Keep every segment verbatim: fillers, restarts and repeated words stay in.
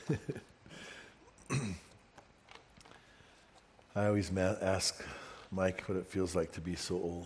I always ma- ask Mike what it feels like to be so old.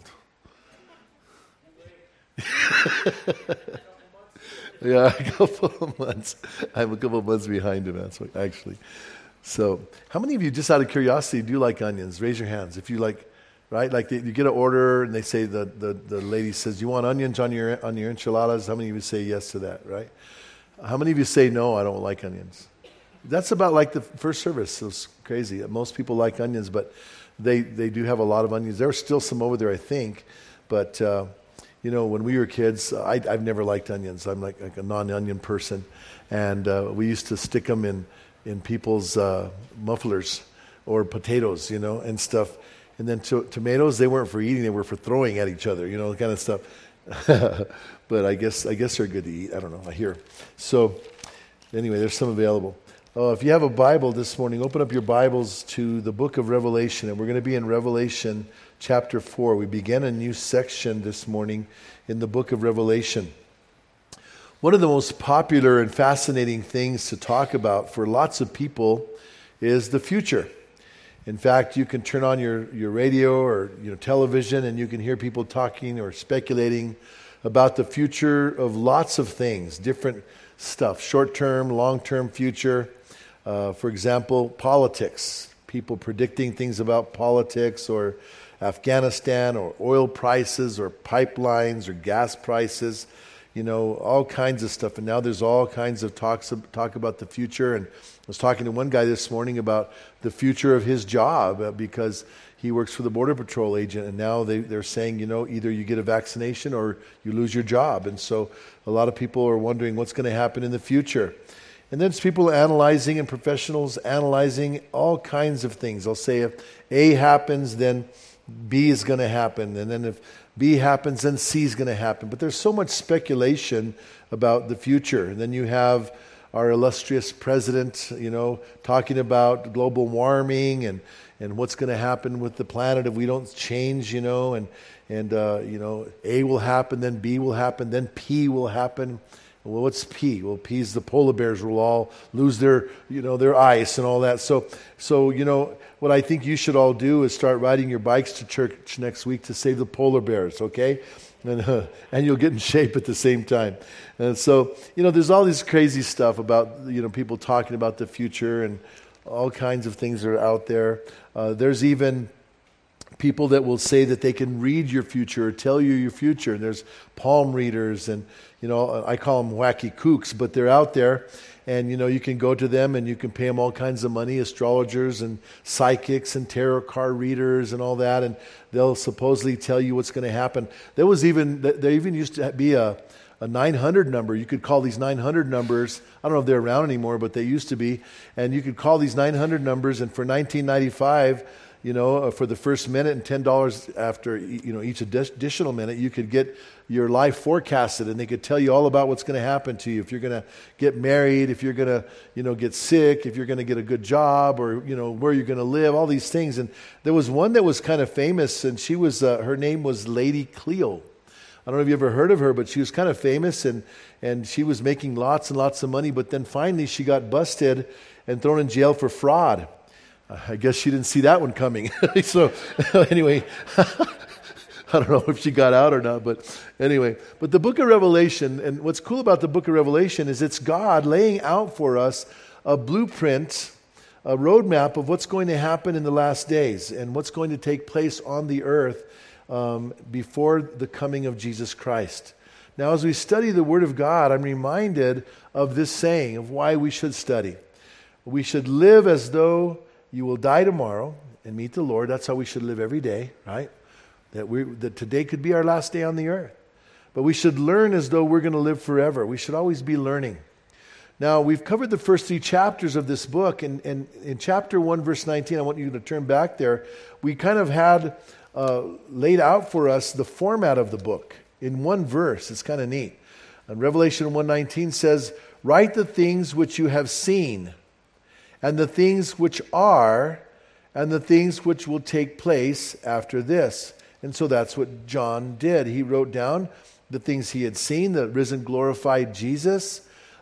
Yeah, a couple of months. I'm a couple of months behind him, that's what, actually. So, how many of you, just out of curiosity, do like onions? Raise your hands. If you like, right? Like they, you get an order and they say, the, the, the lady says, you want onions on your on your enchiladas? How many of you say yes to that, right? How many of you say, no, I don't like onions? That's about like the first service. It was crazy. Most people like onions, but they, they do have a lot of onions. There are still some over there, I think. But, uh, you know, when we were kids, I, I've never liked onions. I'm like, like a non-onion person. And uh, we used to stick them in, in people's uh, mufflers or potatoes, you know, and stuff. And then to- tomatoes, they weren't for eating. They were for throwing at each other, you know, kind of stuff. But I guess I guess they're good to eat. I don't know. I hear. So anyway, there's some available. Uh, if you have a Bible this morning, open up your Bibles to the book of Revelation. And we're going to be in Revelation chapter four. We begin a new section this morning in the book of Revelation. One of the most popular and fascinating things to talk about for lots of people is the future. In fact, you can turn on your, your radio or you know television and you can hear people talking or speculating about the future of lots of things, different stuff, short-term, long-term future. Uh, for example, politics, people predicting things about politics or Afghanistan or oil prices or pipelines or gas prices, you know, all kinds of stuff. And now there's all kinds of talks talk about the future. And I was talking to one guy this morning about the future of his job uh, because he works for the Border Patrol agent. And now they, they're saying, you know, either you get a vaccination or you lose your job. And so a lot of people are wondering what's going to happen in the future. And then it's people analyzing and professionals analyzing all kinds of things. They'll say if A happens, then B is going to happen. And then if B happens, then C is going to happen. But there's so much speculation about the future. And then you have our illustrious president, you know, talking about global warming and, and what's going to happen with the planet if we don't change, you know. And, and uh, you know, A will happen, then B will happen, then P will happen. Well, what's P? Well, P is the polar bears will all lose their, you know, their ice and all that. So, so you know, what I think you should all do is start riding your bikes to church next week to save the polar bears, okay? And uh, and you'll get in shape at the same time. And so, you know, there's all this crazy stuff about, you know, people talking about the future and all kinds of things that are out there. Uh, there's even people that will say that they can read your future or tell you your future. And there's palm readers and, you know, I call them wacky kooks, but they're out there. And, you know, you can go to them and you can pay them all kinds of money, astrologers and psychics and tarot card readers and all that. And they'll supposedly tell you what's going to happen. There was even, there even used to be a, a nine hundred number. You could call these nine hundred numbers. I don't know if they're around anymore, but they used to be. And you could call these nine hundred numbers. And for nineteen ninety-five, you know, for the first minute and ten dollars after, you know, each additional minute, you could get your life forecasted and they could tell you all about what's going to happen to you. If you're going to get married, if you're going to, you know, get sick, if you're going to get a good job or, you know, where you're going to live, all these things. And there was one that was kind of famous and she was, uh, her name was Lady Cleo. I don't know if you ever heard of her, but she was kind of famous and, and she was making lots and lots of money. But then finally she got busted and thrown in jail for fraud. I guess she didn't see that one coming. So anyway, I don't know if she got out or not, but anyway. But the book of Revelation, and what's cool about the book of Revelation is it's God laying out for us a blueprint, a roadmap of what's going to happen in the last days and what's going to take place on the earth um, before the coming of Jesus Christ. Now, as we study the Word of God, I'm reminded of this saying of why we should study. We should live as though you will die tomorrow and meet the Lord. That's how we should live every day, right? That we that today could be our last day on the earth. But we should learn as though we're going to live forever. We should always be learning. Now, we've covered the first three chapters of this book, and, and in chapter one, verse nineteen, I want you to turn back there. We kind of had uh, laid out for us the format of the book in one verse. It's kind of neat. And Revelation one nineteen says, "Write the things which you have seen, and the things which are, and the things which will take place after this." And so that's what John did. He wrote down the things he had seen, the risen, glorified Jesus,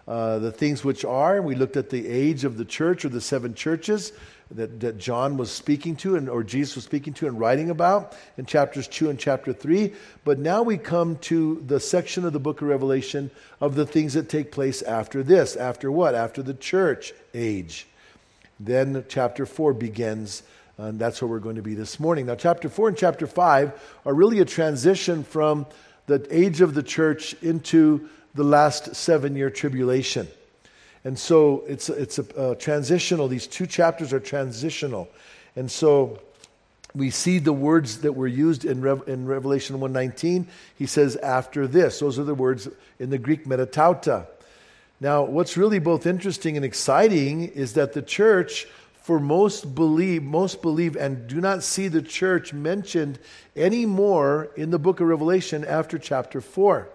uh, the things which are. We looked at the age of the church or the seven churches that, that John was speaking to and or Jesus was speaking to and writing about in chapters two and chapter three. But now we come to the section of the book of Revelation of the things that take place after this. After what? After the church age. Then chapter four begins, and that's where we're going to be this morning. Now chapter four and chapter five are really a transition from the age of the church into the last seven-year tribulation. And so it's it's a, a transitional. These two chapters are transitional. And so we see the words that were used in, Rev, in Revelation one nineteen. He says, after this. Those are the words in the Greek, metatauta. Now, what's really both interesting and exciting is that the church, for most believe, most believe and do not see the church mentioned anymore in the book of Revelation after chapter four.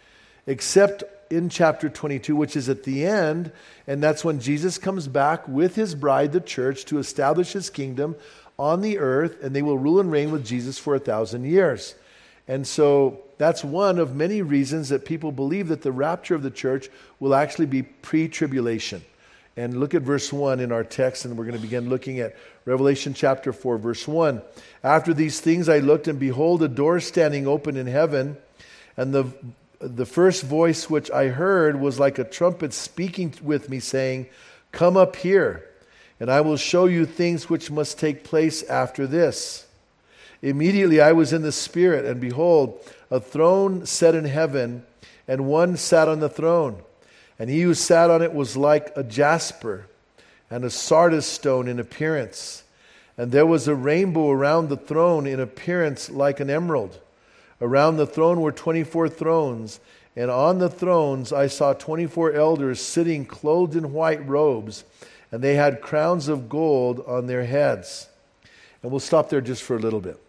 Except in chapter twenty-two, which is at the end, and that's when Jesus comes back with his bride, the church, to establish his kingdom on the earth, and they will rule and reign with Jesus for a thousand years. And so that's one of many reasons that people believe that the rapture of the church will actually be pre-tribulation. And look at verse one in our text, and we're going to begin looking at Revelation chapter four, verse one. After these things I looked, and behold, a door standing open in heaven, and the The first voice which I heard was like a trumpet speaking with me, saying, come up here, and I will show you things which must take place after this. Immediately I was in the Spirit, and behold, a throne set in heaven, and one sat on the throne. And he who sat on it was like a jasper, and a sardis stone in appearance. And there was a rainbow around the throne in appearance like an emerald. Around the throne were twenty-four thrones, and on the thrones I saw twenty-four elders sitting clothed in white robes, and they had crowns of gold on their heads. And we'll stop there just for a little bit.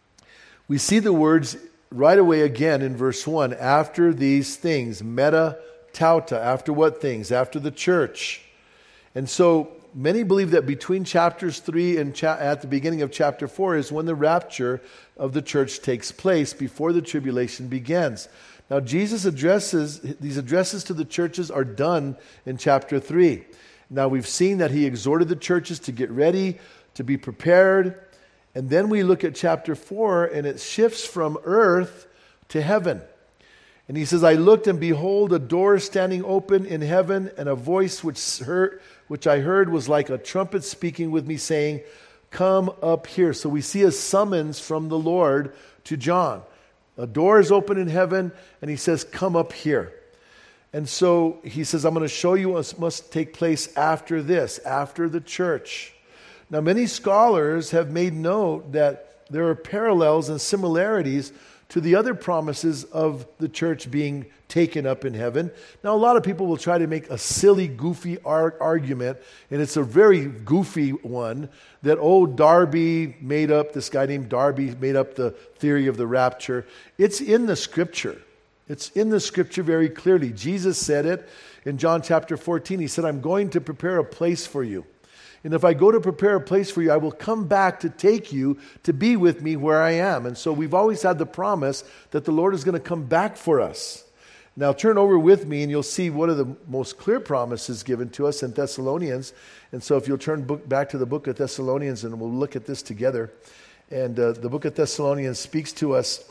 We see the words right away again in verse one, after these things, meta tauta, after what things? After the church. And so many believe that between chapters three and cha- at the beginning of chapter four is when the rapture of the church takes place before the tribulation begins. Now Jesus addresses, these addresses to the churches are done in chapter three. Now we've seen that he exhorted the churches to get ready, to be prepared. And then we look at chapter four and it shifts from earth to heaven. And he says, I looked and behold a door standing open in heaven, and a voice which heard, which I heard was like a trumpet speaking with me, saying, come up here. So we see a summons from the Lord to John. A door is open in heaven, and he says, come up here. And so he says, I'm going to show you what must take place after this, after the church. Now, many scholars have made note that there are parallels and similarities to the other promises of the church being taken up in heaven. Now, a lot of people will try to make a silly, goofy ar- argument, and it's a very goofy one, that old Darby made up, this guy named Darby made up the theory of the rapture. It's in the Scripture. It's in the Scripture very clearly. Jesus said it in John chapter fourteen. He said, I'm going to prepare a place for you. And if I go to prepare a place for you, I will come back to take you to be with me where I am. And so we've always had the promise that the Lord is going to come back for us. Now turn over with me and you'll see one of the most clear promises given to us in Thessalonians. And so if you'll turn book, back to the book of Thessalonians, and we'll look at this together. And uh, the book of Thessalonians speaks to us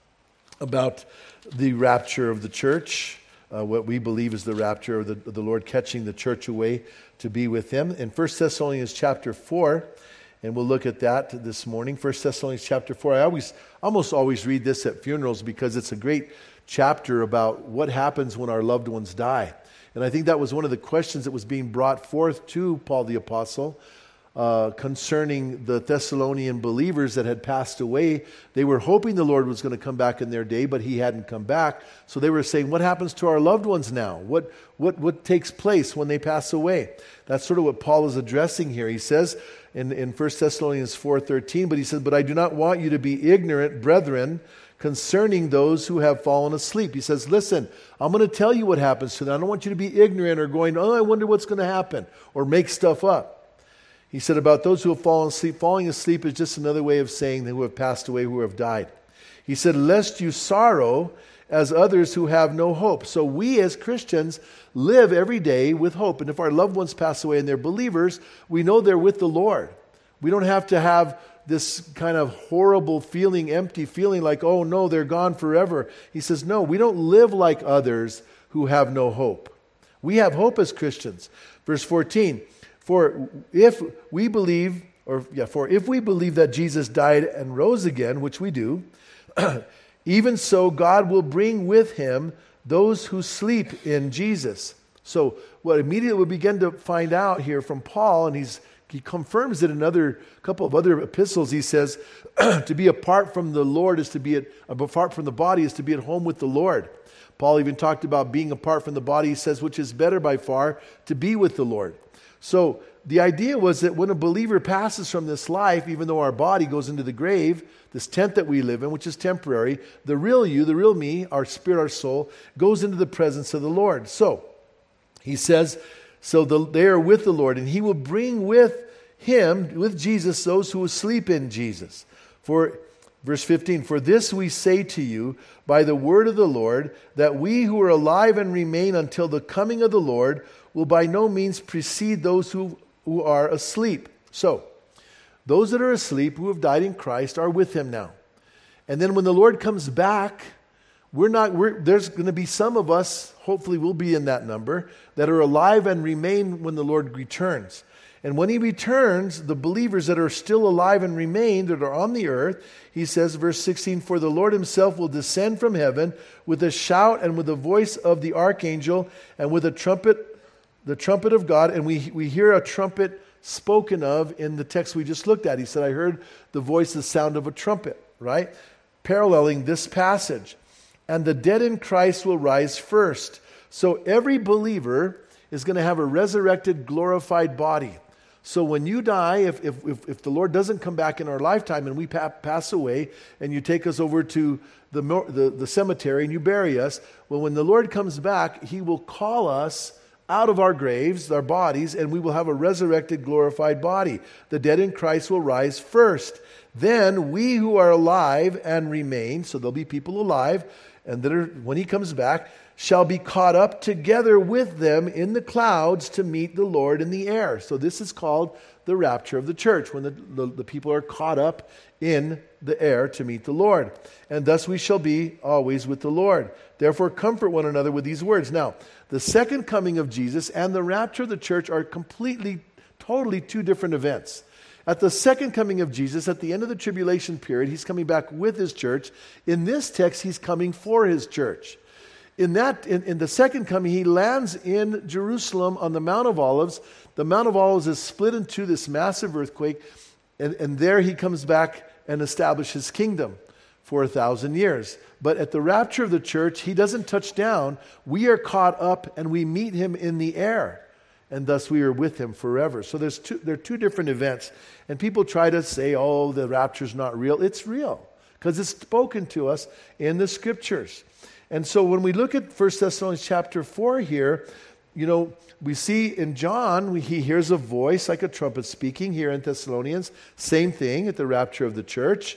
about the rapture of the church. Uh, what we believe is the rapture of the, of the Lord catching the church away to be with him. In First Thessalonians chapter four, and we'll look at that this morning. First Thessalonians chapter four. I always, almost always read this at funerals because it's a great chapter about what happens when our loved ones die. And I think that was one of the questions that was being brought forth to Paul the Apostle uh, concerning the Thessalonian believers that had passed away. They were hoping the Lord was going to come back in their day, but he hadn't come back. So they were saying, what happens to our loved ones now? What, what, what takes place when they pass away? That's sort of what Paul is addressing here. He says in, in First Thessalonians four thirteen, but he says, but I do not want you to be ignorant, brethren, concerning those who have fallen asleep. He says, listen, I'm going to tell you what happens to them. I don't want you to be ignorant or going, oh, I wonder what's going to happen, or make stuff up. He said about those who have fallen asleep, falling asleep is just another way of saying who have passed away, who have died. He said, lest you sorrow as others who have no hope. So we as Christians live every day with hope. And if our loved ones pass away and they're believers, we know they're with the Lord. We don't have to have this kind of horrible feeling, empty feeling like, oh no, they're gone forever. He says, no, we don't live like others who have no hope. We have hope as Christians. Verse fourteen, for if we believe, or yeah, for if we believe that Jesus died and rose again, which we do, even so God will bring with him those who sleep in Jesus. So what immediately we begin to find out here from Paul, and he's He confirms it in another couple of other epistles. He says, to be apart from the Lord is to be at, apart from the body is to be at home with the Lord. Paul even talked about being apart from the body. He says, which is better by far, to be with the Lord. So the idea was that when a believer passes from this life, even though our body goes into the grave, this tent that we live in, which is temporary, the real you, the real me, our spirit, our soul, goes into the presence of the Lord. So he says, so the, they are with the Lord, and he will bring with him, with Jesus, those who sleep in Jesus. For, verse fifteen, for this we say to you by the word of the Lord, that we who are alive and remain until the coming of the Lord will by no means precede those who, who are asleep. So, those that are asleep, who have died in Christ, are with him now. And then when the Lord comes back, We're not, we're, there's going to be some of us, hopefully we'll be in that number, that are alive and remain when the Lord returns. And when he returns, the believers that are still alive and remain, that are on the earth, he says, verse sixteen, for the Lord himself will descend from heaven with a shout and with the voice of the archangel and with a trumpet, the trumpet of God. And we, we hear a trumpet spoken of in the text we just looked at. He said, I heard the voice, the sound of a trumpet, right? Paralleling this passage. And the dead in Christ will rise first. So every believer is going to have a resurrected, glorified body. So when you die, if if if, if the Lord doesn't come back in our lifetime and we pa- pass away and you take us over to the, the, the cemetery and you bury us, well, when the Lord comes back, he will call us out of our graves, our bodies, and we will have a resurrected, glorified body. The dead in Christ will rise first. Then we who are alive and remain, so there'll be people alive, and that are, when he comes back, shall be caught up together with them in the clouds to meet the Lord in the air. So this is called the rapture of the church, when the, the, the people are caught up in the air to meet the Lord. And thus we shall be always with the Lord. Therefore comfort one another with these words. Now, the second coming of Jesus and the rapture of the church are completely, totally two different events. At the second coming of Jesus, at the end of the tribulation period, he's coming back with his church. In this text, he's coming for his church. In that, in, in the second coming, he lands in Jerusalem on the Mount of Olives. The Mount of Olives is split into this massive earthquake, and, and there he comes back and establishes his kingdom for a thousand years. But at the rapture of the church, he doesn't touch down. We are caught up and we meet him in the air. And thus we are with him forever. So there's two, there are two different events. And people try to say, oh, the rapture's not real. It's real because it's spoken to us in the scriptures. And so when we look at First Thessalonians chapter four here, you know, we see in John, we, he hears a voice like a trumpet speaking here in Thessalonians. Same thing at the rapture of the church.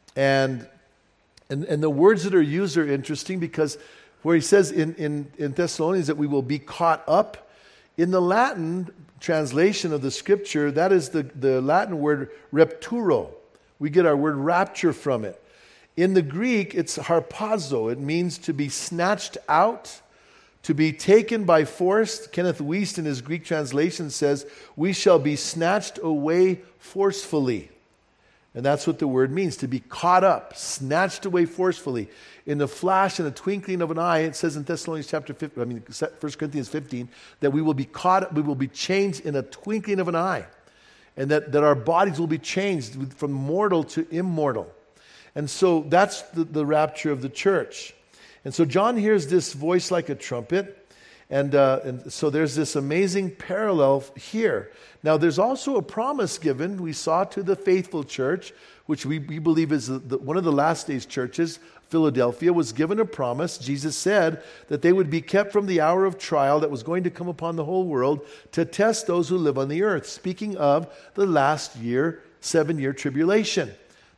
And and, and the words that are used are interesting because where he says in, in, in Thessalonians that we will be caught up, in the Latin translation of the scripture, that is the, the Latin word rapturo. We get our word rapture from it. In the Greek, it's harpazo. It means to be snatched out, to be taken by force. Kenneth Wuest in his Greek translation says, we shall be snatched away forcefully. And that's what the word means, to be caught up, snatched away forcefully. In the flash and a twinkling of an eye, it says in Thessalonians chapter fifteen, I mean First Corinthians fifteen, that we will be caught, we will be changed in a twinkling of an eye. And that, that our bodies will be changed from mortal to immortal. And so that's the, the rapture of the church. And so John hears this voice like a trumpet. And, uh, and so there's this amazing parallel here. Now there's also a promise given, we saw, to the faithful church, which we, we believe is the, the, one of the last days churches. Philadelphia was given a promise. Jesus said that they would be kept from the hour of trial that was going to come upon the whole world to test those who live on the earth. Speaking of the last year, seven-year tribulation.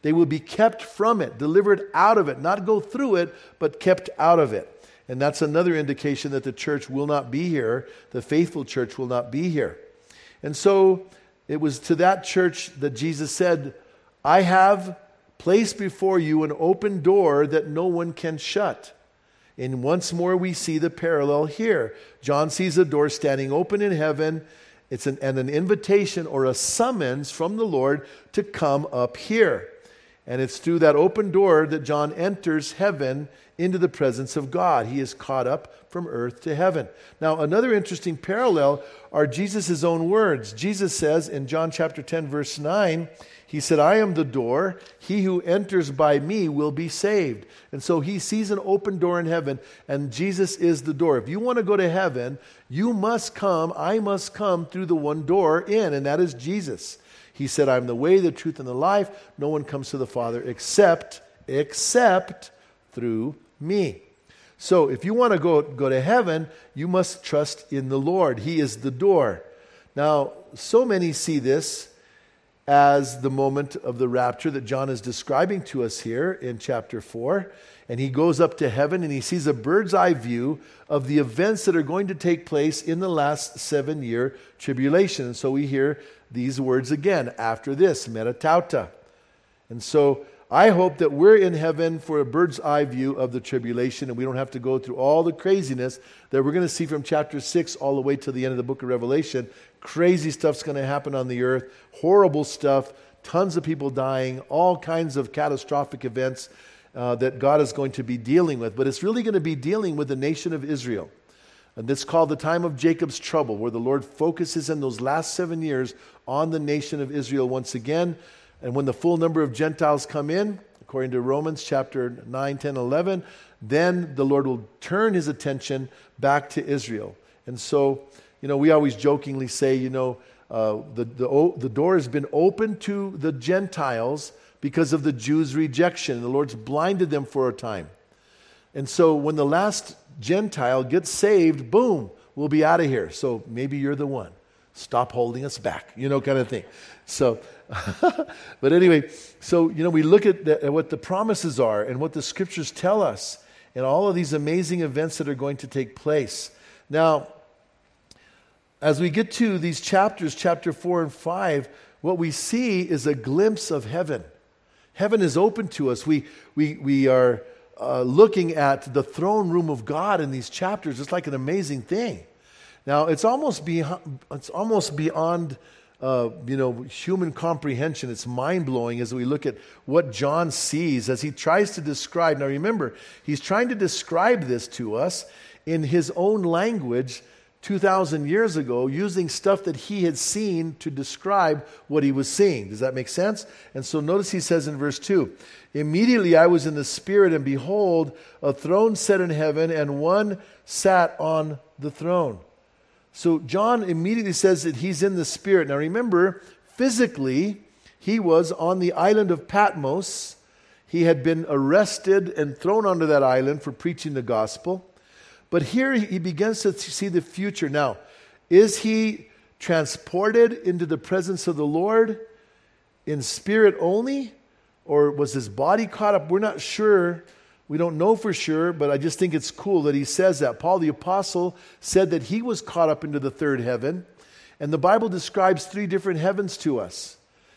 They will be kept from it, delivered out of it, not go through it, but kept out of it. And that's another indication that the church will not be here. The faithful church will not be here. And so it was to that church that Jesus said, I have placed before you an open door that no one can shut. And once more we see the parallel here. John sees a door standing open in heaven. It's an, and an invitation or a summons from the Lord to come up here. And it's through that open door that John enters heaven into the presence of God. He is caught up from earth to heaven. Now, another interesting parallel are Jesus' own words. Jesus says in John chapter ten, verse nine, he said, I am the door. He who enters by me will be saved. And so he sees an open door in heaven, and Jesus is the door. If you want to go to heaven, you must come, I must come through the one door in, and that is Jesus. He said, I'm the way, the truth, and the life. No one comes to the Father except, except through me. So if you want to go, go to heaven, you must trust in the Lord. He is the door. Now, so many see this as the moment of the rapture that John is describing to us here in chapter four. And he goes up to heaven and he sees a bird's eye view of the events that are going to take place in the last seven year tribulation. And so we hear these words again after this, metatauta. And so I hope that we're in heaven for a bird's eye view of the tribulation, and we don't have to go through all the craziness that we're going to see from chapter six all the way to the end of the book of Revelation. Crazy stuff's going to happen on the earth, horrible stuff, tons of people dying, all kinds of catastrophic events uh, that God is going to be dealing with. But it's really going to be dealing with the nation of Israel. And that's called the time of Jacob's trouble, where the Lord focuses in those last seven years on the nation of Israel once again. And when the full number of Gentiles come in, according to Romans chapter nine, ten, eleven, then the Lord will turn his attention back to Israel. And so, you know, we always jokingly say, you know, uh, the, the, the door has been opened to the Gentiles because of the Jews' rejection. And the Lord's blinded them for a time. And so when the last Gentile gets saved, boom, we'll be out of here. So maybe you're the one. Stop holding us back, you know, kind of thing. So, but anyway, so, you know, we look at, the, at what the promises are and what the scriptures tell us and all of these amazing events that are going to take place. Now, as we get to these chapters, chapter four and five, what we see is a glimpse of heaven. Heaven is open to us. We, we, we are uh, looking at the throne room of God in these chapters. It's like an amazing thing. Now, it's almost beyond, it's almost beyond uh, you know, human comprehension. It's mind-blowing as we look at what John sees as he tries to describe. Now, remember, he's trying to describe this to us in his own language two thousand years ago, using stuff that he had seen to describe what he was seeing. Does that make sense? And so notice he says in verse two, immediately I was in the Spirit, and behold, a throne set in heaven, and one sat on the throne. So John immediately says that he's in the Spirit. Now remember, physically, he was on the island of Patmos. He had been arrested and thrown onto that island for preaching the gospel. But here he begins to see the future. Now, is he transported into the presence of the Lord in spirit only? Or was his body caught up? We're not sure. We don't know for sure, but I just think it's cool that he says that. Paul the Apostle said that he was caught up into the third heaven. And the Bible describes three different heavens to us.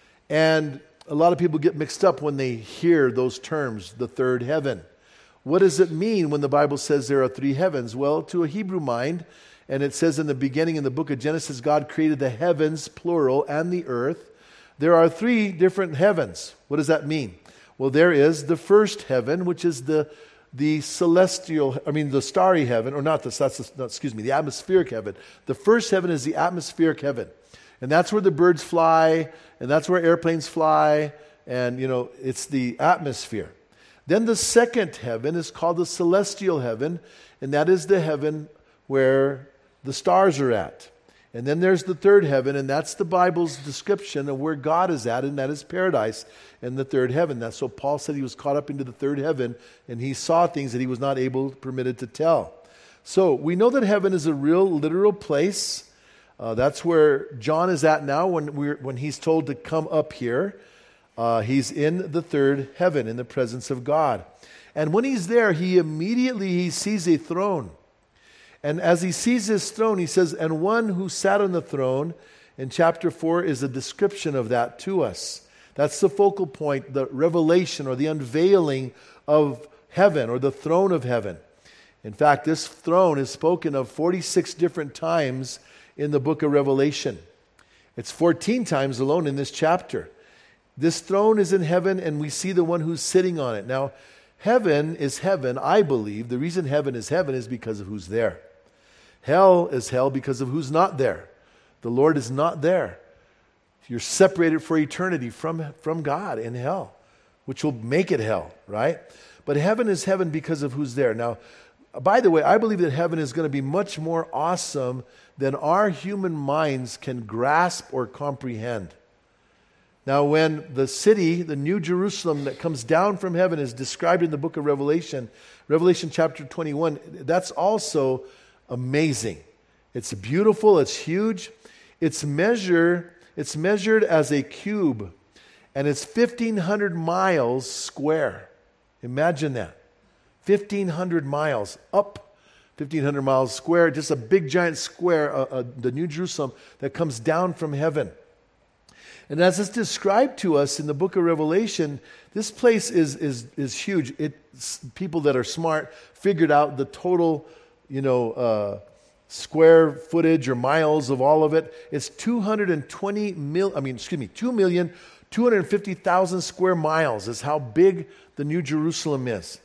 And a lot of people get mixed up when they hear those terms, the third heaven. What does it mean when the Bible says there are three heavens? Well, to a Hebrew mind, and it says in the beginning in the book of Genesis, God created the heavens, plural, and the earth. There are three different heavens. What does that mean? Well, there is the first heaven, which is the the celestial, I mean the starry heaven, or not the, that's the, no, excuse me, the atmospheric heaven. The first heaven is the atmospheric heaven. And that's where the birds fly, and that's where airplanes fly, and, you know, it's the atmosphere. Then the second heaven is called the celestial heaven, and that is the heaven where the stars are at. And then there's the third heaven, and that's the Bible's description of where God is at, and that is paradise in the third heaven. That's so Paul said he was caught up into the third heaven, and he saw things that he was not able, permitted to tell. So we know that heaven is a real, literal place. Uh, that's where John is at now when we're when he's told to come up here. Uh, he's in the third heaven in the presence of God. And when he's there, he immediately he sees a throne. And as he sees this throne, he says, and one who sat on the throne, in chapter four is a description of that to us. That's the focal point, the revelation or the unveiling of heaven or the throne of heaven. In fact, this throne is spoken of forty-six different times in the book of Revelation. It's fourteen times alone in this chapter. This throne is in heaven, and we see the one who's sitting on it. Now, heaven is heaven, I believe. The reason heaven is heaven is because of who's there. Hell is hell because of who's not there. The Lord is not there. You're separated for eternity from, from God in hell, which will make it hell, right? But heaven is heaven because of who's there. Now, by the way, I believe that heaven is going to be much more awesome than our human minds can grasp or comprehend. Now, when the city, the New Jerusalem that comes down from heaven is described in the book of Revelation, Revelation chapter twenty-one, that's also amazing. It's beautiful, it's huge. It's measure, it's measured as a cube, and it's fifteen hundred miles square. Imagine that. fifteen hundred miles up, fifteen hundred miles square, just a big giant square, uh, uh, the New Jerusalem that comes down from heaven. And as it's described to us in the book of Revelation, this place is is is huge. It's people that are smart figured out the total, you know, uh, square footage or miles of all of it. It's two hundred twenty mil. I mean, excuse me, two million two hundred fifty thousand square miles is how big the New Jerusalem is.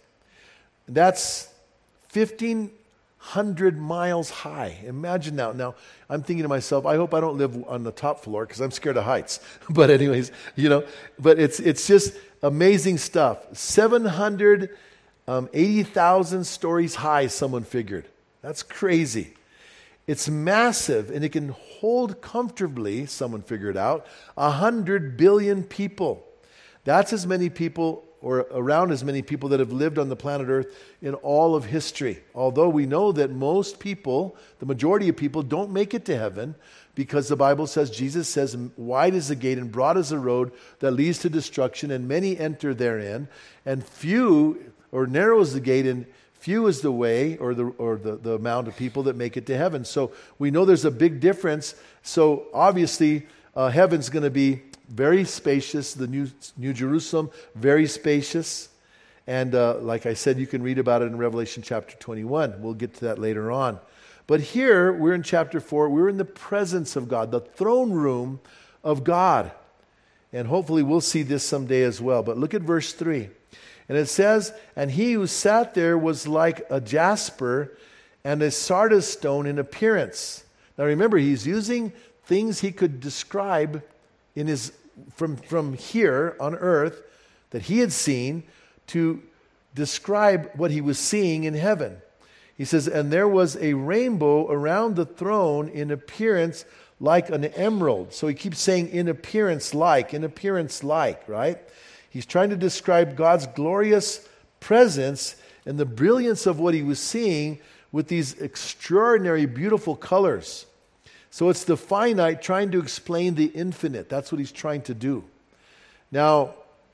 That's fifteen hundred miles high. Imagine now. Now, I'm thinking to myself, I hope I don't live on the top floor because I'm scared of heights. But anyways, you know, but it's it's just amazing stuff. seven hundred eighty thousand stories high, someone figured. That's crazy. It's massive, and it can hold comfortably, someone figured out, one hundred billion people. That's as many people, or around as many people that have lived on the planet Earth in all of history. Although we know that most people, the majority of people, don't make it to heaven because the Bible says, Jesus says, wide is the gate and broad is the road that leads to destruction, and many enter therein. And few, or narrow is the gate, and few is the way, or the or the, the amount of people that make it to heaven. So we know there's a big difference. So obviously, uh, heaven's going to be very spacious. The New New Jerusalem, very spacious. And uh, like I said, you can read about it in Revelation chapter twenty-one. We'll get to that later on. But here, we're in chapter four. We're in the presence of God, the throne room of God. And hopefully we'll see this someday as well. But look at verse three. And it says, and he who sat there was like a jasper and a sardis stone in appearance. Now remember, he's using things he could describe in his from, from here on earth that he had seen to describe what he was seeing in heaven. He says, and there was a rainbow around the throne in appearance like an emerald. So he keeps saying in appearance like, in appearance like, right? He's trying to describe God's glorious presence and the brilliance of what he was seeing with these extraordinary, beautiful colors. So it's the finite trying to explain the infinite. That's what he's trying to do. Now,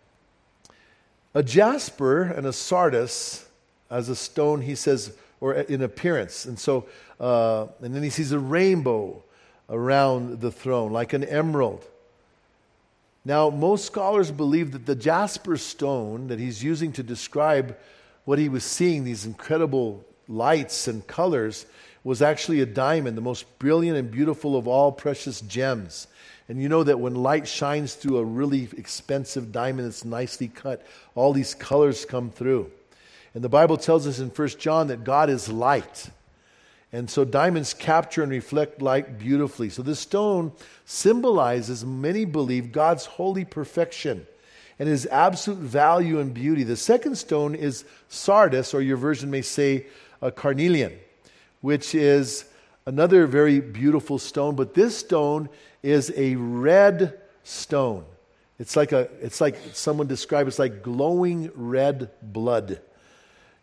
a jasper and a sardis as a stone, he says, or in appearance. And so, uh, and then he sees a rainbow around the throne, like an emerald. Now, most scholars believe that the jasper stone that he's using to describe what he was seeing, these incredible lights and colors, was actually a diamond, the most brilliant and beautiful of all precious gems. And you know that when light shines through a really expensive diamond that's nicely cut, all these colors come through. And the Bible tells us in First John that God is light. And so diamonds capture and reflect light beautifully. So this stone symbolizes, many believe, God's holy perfection and his absolute value and beauty. The second stone is sardis, or your version may say a carnelian, which is another very beautiful stone. But this stone is a red stone. It's like a, it's like someone described, it's like glowing red blood.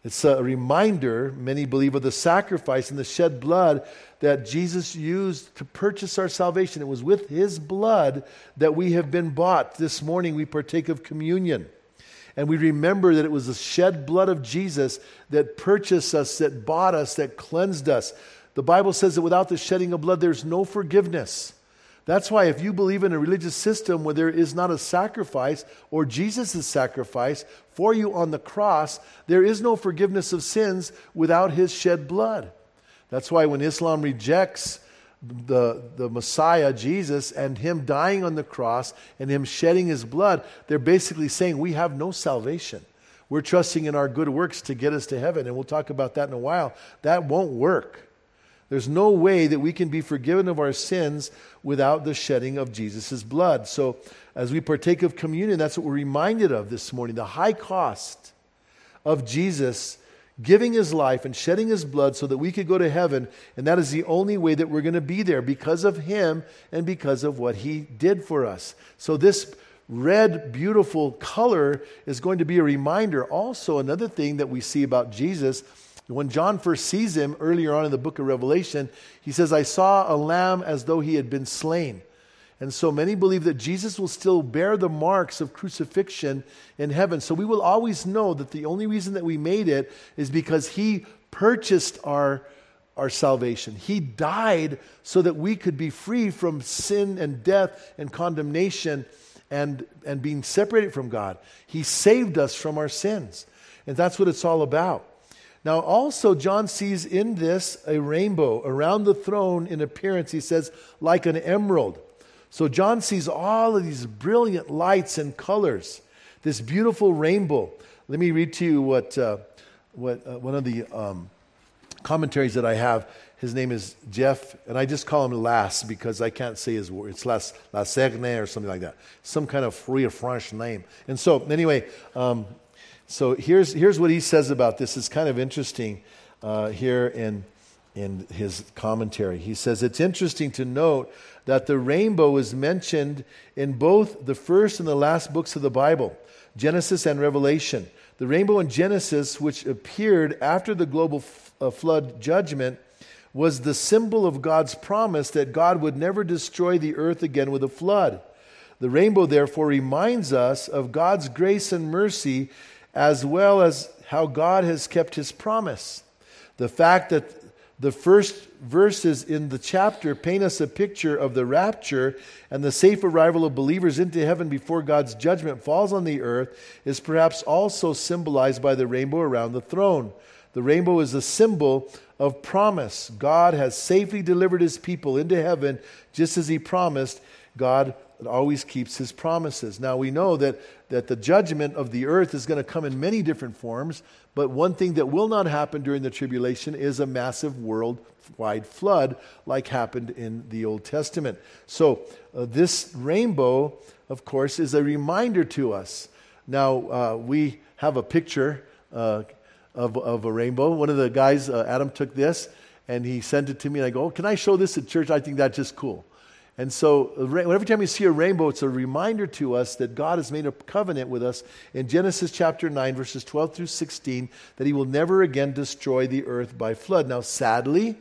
It's a reminder, many believe, of the sacrifice and the shed blood that Jesus used to purchase our salvation. It was with his blood that we have been bought. This morning we partake of communion. And we remember that it was the shed blood of Jesus that purchased us, that bought us, that cleansed us. The Bible says that without the shedding of blood, there's no forgiveness. That's why if you believe in a religious system where there is not a sacrifice or Jesus' sacrifice for you on the cross, there is no forgiveness of sins without his shed blood. That's why when Islam rejects the, the Messiah, Jesus, and him dying on the cross and him shedding his blood, they're basically saying we have no salvation. We're trusting in our good works to get us to heaven, and we'll talk about that in a while. That won't work. There's no way that we can be forgiven of our sins without the shedding of Jesus' blood. So as we partake of communion, that's what we're reminded of this morning, the high cost of Jesus giving his life and shedding his blood so that we could go to heaven. And that is the only way that we're going to be there, because of him and because of what he did for us. So this red, beautiful color is going to be a reminder. Also, another thing that we see about Jesus, when John first sees him earlier on in the book of Revelation, he says, I saw a lamb as though he had been slain. And so many believe that Jesus will still bear the marks of crucifixion in heaven. So we will always know that the only reason that we made it is because he purchased our, our salvation. He died so that we could be free from sin and death and condemnation and, and being separated from God. He saved us from our sins. And that's what it's all about. Now also John sees in this a rainbow around the throne in appearance. He says, like an emerald. So John sees all of these brilliant lights and colors, this beautiful rainbow. Let me read to you what uh, what uh, one of the um, commentaries that I have. His name is Jeff, and I just call him Las because I can't say his word. It's Las Laserne or something like that, some kind of free or French name. And so anyway, um, so here's here's what he says about this. It's kind of interesting uh, here in in his commentary. He says it's interesting to note that the rainbow is mentioned in both the first and the last books of the Bible, Genesis and Revelation. The rainbow in Genesis, which appeared after the global f- uh, flood judgment, was the symbol of God's promise that God would never destroy the earth again with a flood. The rainbow, therefore, reminds us of God's grace and mercy, as well as how God has kept his promise. The fact that the first verses in the chapter paint us a picture of the rapture and the safe arrival of believers into heaven before God's judgment falls on the earth is perhaps also symbolized by the rainbow around the throne. The rainbow is a symbol of promise. God has safely delivered his people into heaven just as he promised. God always keeps his promises. Now we know that, that the judgment of the earth is going to come in many different forms, but one thing that will not happen during the tribulation is a massive worldwide flood like happened in the Old Testament. So uh, this rainbow, of course, is a reminder to us. Now uh, we have a picture uh, of, of a rainbow. One of the guys, uh, Adam, took this and he sent it to me and I go, oh, can I show this at church? I think that's just cool. And so every time you see a rainbow, it's a reminder to us that God has made a covenant with us in Genesis chapter nine, verses twelve through sixteen, that he will never again destroy the earth by flood. Now, sadly,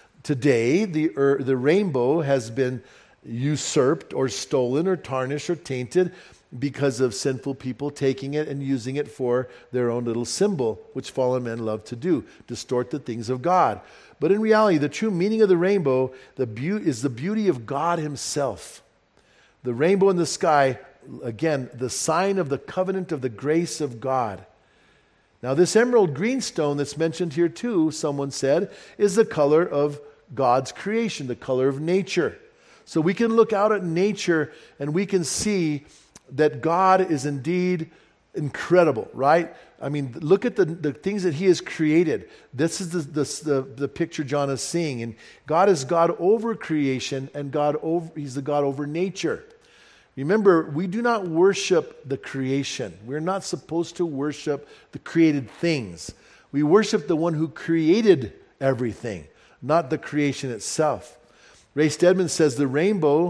today, the, er, the rainbow has been usurped or stolen or tarnished or tainted because of sinful people taking it and using it for their own little symbol, which fallen men love to do, distort the things of God. But in reality, the true meaning of the rainbow the be- is the beauty of God himself. The rainbow in the sky, again, the sign of the covenant of the grace of God. Now, this emerald green stone that's mentioned here too, someone said, is the color of God's creation, the color of nature. So we can look out at nature and we can see that God is indeed incredible, right? I mean, look at the, the things that he has created. This is the, the, the, the picture John is seeing. And God is God over creation, and God over, he's the God over nature. Remember, we do not worship the creation. We're not supposed to worship the created things. We worship the one who created everything, not the creation itself. Ray Stedman says the rainbow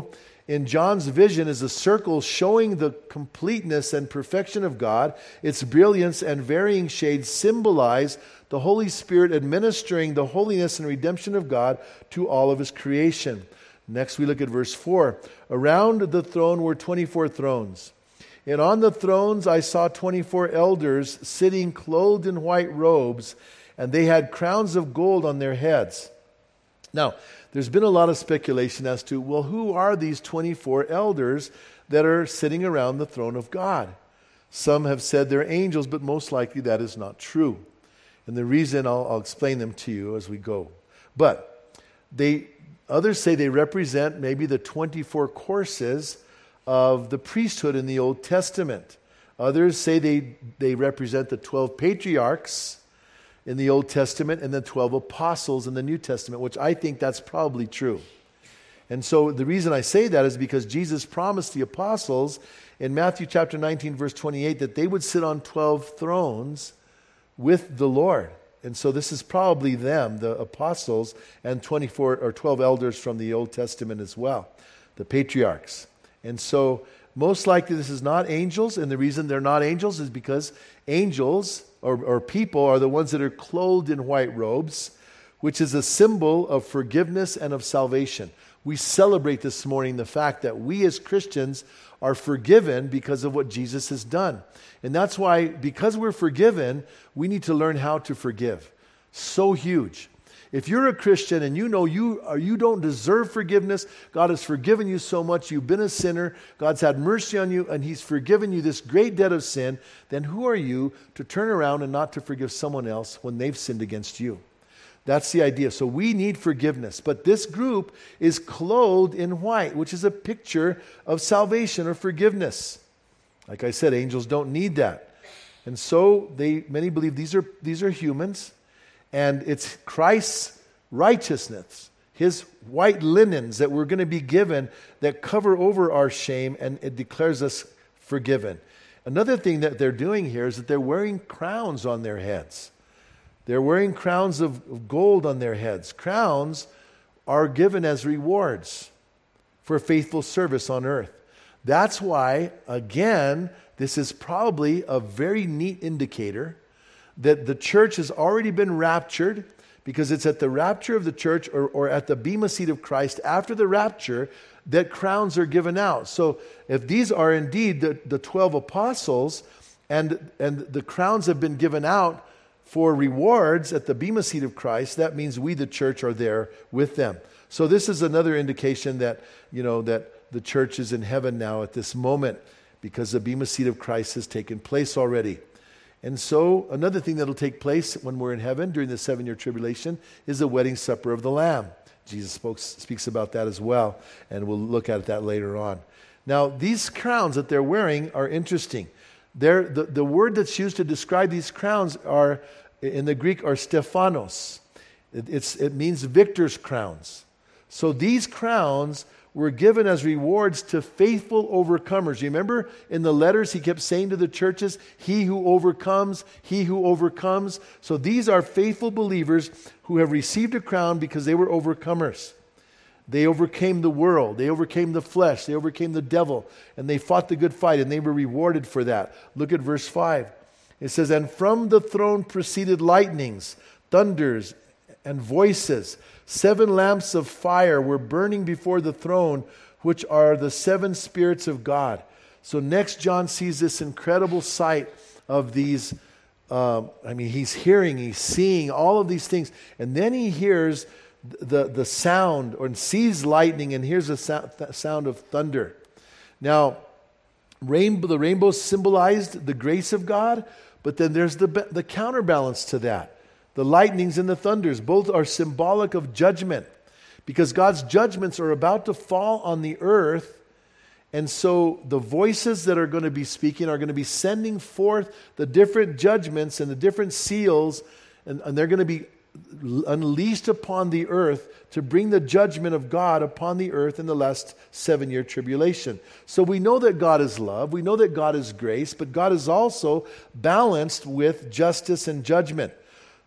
in John's vision is a circle showing the completeness and perfection of God. Its brilliance and varying shades symbolize the Holy Spirit administering the holiness and redemption of God to all of His creation. Next we look at verse four. Around the throne were twenty-four thrones. And on the thrones I saw twenty-four elders sitting clothed in white robes, and they had crowns of gold on their heads. Now, there's been a lot of speculation as to, well, who are these twenty-four elders that are sitting around the throne of God? Some have said they're angels, but most likely that is not true. And the reason, I'll, I'll explain them to you as we go. But they, others say they represent maybe the twenty-four courses of the priesthood in the Old Testament. Others say they, they represent the twelve patriarchs in the Old Testament and the twelve apostles in the New Testament, which I think that's probably true. And so the reason I say that is because Jesus promised the apostles in Matthew chapter nineteen, verse twenty-eight, that they would sit on twelve thrones with the Lord. And so this is probably them, the apostles, and twenty-four or twelve elders from the Old Testament as well, the patriarchs. And so most likely this is not angels, and the reason they're not angels is because angels or, or people are the ones that are clothed in white robes, which is a symbol of forgiveness and of salvation. We celebrate this morning the fact that we as Christians are forgiven because of what Jesus has done. And that's why, because we're forgiven, we need to learn how to forgive. So huge. If you're a Christian and you know you or you don't deserve forgiveness, God has forgiven you so much, you've been a sinner, God's had mercy on you, and He's forgiven you this great debt of sin, then who are you to turn around and not to forgive someone else when they've sinned against you? That's the idea. So we need forgiveness. But this group is clothed in white, which is a picture of salvation or forgiveness. Like I said, angels don't need that. And so they many believe these are these are humans. And it's Christ's righteousness, His white linens that we're going to be given that cover over our shame, and it declares us forgiven. Another thing that they're doing here is that they're wearing crowns on their heads. They're wearing crowns of gold on their heads. Crowns are given as rewards for faithful service on earth. That's why, again, this is probably a very neat indicator that the church has already been raptured, because it's at the rapture of the church or, or at the bema seat of Christ after the rapture that crowns are given out. So if these are indeed the, the twelve apostles and, and the crowns have been given out for rewards at the bema seat of Christ, that means we, the church, are there with them. So this is another indication that, you know, that the church is in heaven now at this moment, because the bema seat of Christ has taken place already. And so another thing that will take place when we're in heaven during the seven-year tribulation is the wedding supper of the Lamb. Jesus spoke, speaks about that as well, and we'll look at that later on. Now, these crowns that they're wearing are interesting. They're, the, the word that's used to describe these crowns are, in the Greek, are Stephanos. It, it's, it means victor's crowns. So these crowns were given as rewards to faithful overcomers. You remember in the letters he kept saying to the churches, he who overcomes, he who overcomes. So these are faithful believers who have received a crown because they were overcomers. They overcame the world, they overcame the flesh, they overcame the devil, and they fought the good fight, and they were rewarded for that. Look at verse five. It says, and from the throne proceeded lightnings, thunders, and voices. Seven lamps of fire were burning before the throne, which are the seven spirits of God. So next, John sees this incredible sight of these, um, I mean, he's hearing, he's seeing all of these things. And then he hears the, the sound, or sees lightning, and hears the sound, the sound of thunder. Now, rainbow, the rainbow symbolized the grace of God, but then there's the, the counterbalance to that. The lightnings and the thunders, both are symbolic of judgment, because God's judgments are about to fall on the earth. And so the voices that are going to be speaking are going to be sending forth the different judgments and the different seals, and, and they're going to be unleashed upon the earth to bring the judgment of God upon the earth in the last seven-year tribulation. So we know that God is love, we know that God is grace, but God is also balanced with justice and judgment.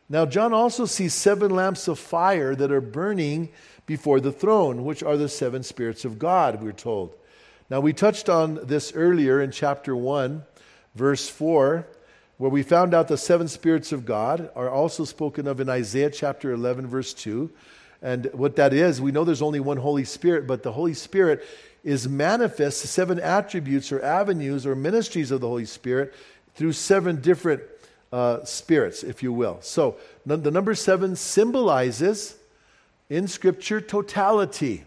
Now John also sees seven lamps of fire that are burning before the throne, which are the seven spirits of God, we're told. Now we touched on this earlier in chapter one, verse four, where we found out the seven spirits of God are also spoken of in Isaiah chapter eleven, verse two. And what that is, we know there's only one Holy Spirit, but the Holy Spirit is manifest, seven attributes or avenues or ministries of the Holy Spirit through seven different uh, spirits, if you will. So n- the number seven symbolizes in Scripture totality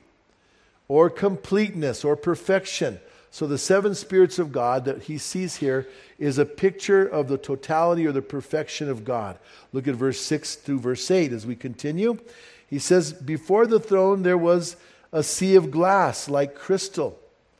or completeness or perfection. So the seven spirits of God that he sees here is a picture of the totality or the perfection of God. Look at verse six through verse eight as we continue. He says, before the throne there was a sea of glass like crystal.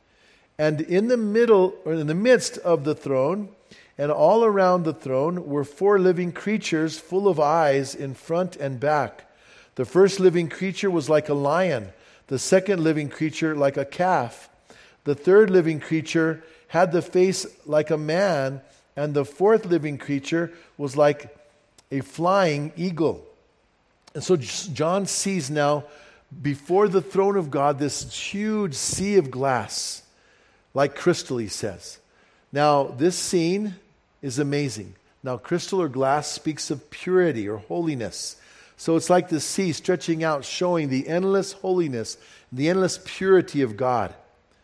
And in the middle, or in the midst of the throne, and all around the throne were four living creatures full of eyes in front and back. The first living creature was like a lion, the second living creature like a calf. The third living creature had the face like a man, and the fourth living creature was like a flying eagle. And so John sees now before the throne of God this huge sea of glass, like crystal, he says. Now, this scene is amazing. Now, crystal or glass speaks of purity or holiness. So it's like the sea stretching out, showing the endless holiness, the endless purity of God.